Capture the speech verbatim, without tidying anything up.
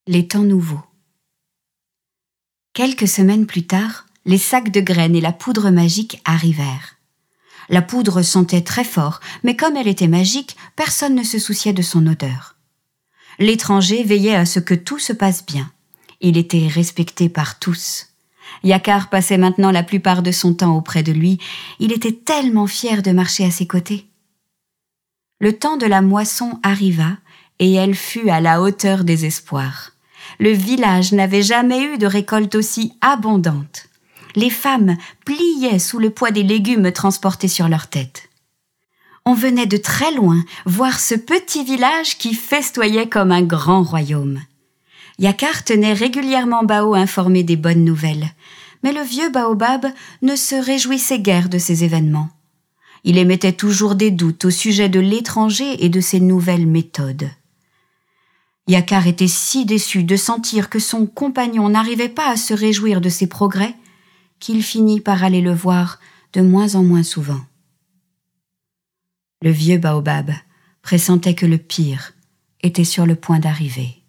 Les temps nouveaux. Quelques semaines plus tard, les sacs de graines et la poudre magique arrivèrent. La poudre sentait très fort, mais comme elle était magique, personne ne se souciait de son odeur. L'étranger veillait à ce que tout se passe bien. Il était respecté par tous. Yakar passait maintenant la plupart de son temps auprès de lui. Il était tellement fier de marcher à ses côtés. Le temps de la moisson arriva et elle fut à la hauteur des espoirs. Le village n'avait jamais eu de récolte aussi abondante. Les femmes pliaient sous le poids des légumes transportés sur leurs têtes. On venait de très loin voir ce petit village qui festoyait comme un grand royaume. Yakar tenait régulièrement Bao informé des bonnes nouvelles, mais le vieux baobab ne se réjouissait guère de ces événements. Il émettait toujours des doutes au sujet de l'étranger et de ses nouvelles méthodes. Yakar était si déçu de sentir que son compagnon n'arrivait pas à se réjouir de ses progrès qu'il finit par aller le voir de moins en moins souvent. Le vieux baobab pressentait que le pire était sur le point d'arriver.